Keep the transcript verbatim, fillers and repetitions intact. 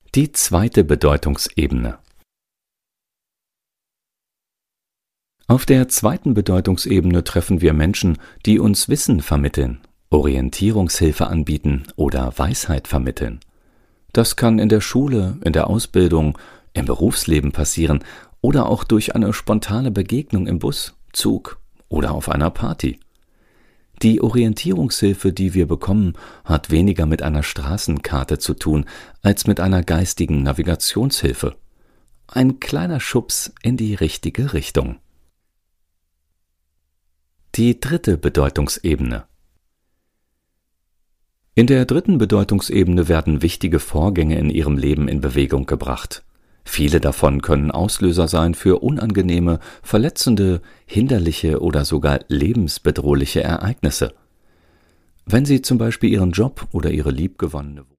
Die zweite Bedeutungsebene. Auf der zweiten Bedeutungsebene treffen wir Menschen, die uns Wissen vermitteln, Orientierungshilfe anbieten oder Weisheit vermitteln. Das kann in der Schule, in der Ausbildung, im Berufsleben passieren oder auch durch eine spontane Begegnung im Bus, Zug oder auf einer Party. Die Orientierungshilfe, die wir bekommen, hat weniger mit einer Straßenkarte zu tun, als mit einer geistigen Navigationshilfe. Ein kleiner Schubs in die richtige Richtung. Die dritte Bedeutungsebene. In der dritten Bedeutungsebene werden wichtige Vorgänge in ihrem Leben in Bewegung gebracht. Viele davon können Auslöser sein für unangenehme, verletzende, hinderliche oder sogar lebensbedrohliche Ereignisse. Wenn Sie zum Beispiel Ihren Job oder Ihre liebgewonnene